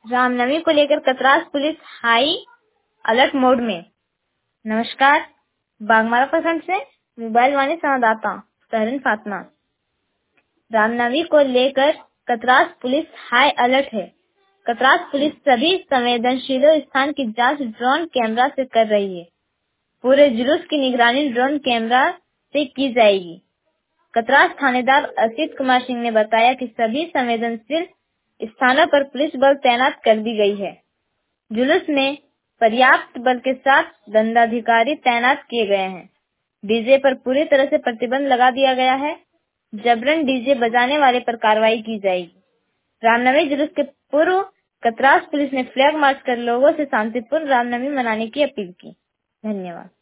रामनवमी को लेकर Katras police high alert mode में। नमस्कार, बागमारा प्रखंड से मोबाइल वाणी संवाददाता सहरन फातिमा। रामनवमी को लेकर कतरास पुलिस हाई अलर्ट है। कतरास पुलिस सभी संवेदनशील स्थान की जांच ड्रोन कैमरा से कर रही है। पूरे जुलूस की निगरानी ड्रोन कैमरा से की जाएगी। कतरास थानेदार असित कुमार सिंह ने बताया कि सभी संवेदनशील स्थानों पर पुलिस बल तैनात कर दी गई है। जुलूस में पर्याप्त बल के साथ दंडाधिकारी तैनात किए गए हैं। डीजे पर पूरी तरह से प्रतिबंध लगा दिया गया है। जबरन डीजे बजाने वाले पर कार्रवाई की जाएगी। रामनवमी जुलूस के पूर्व कतरास पुलिस ने फ्लैग मार्च कर लोगों से शांतिपूर्ण रामनवमी मनाने की अपील की। धन्यवाद।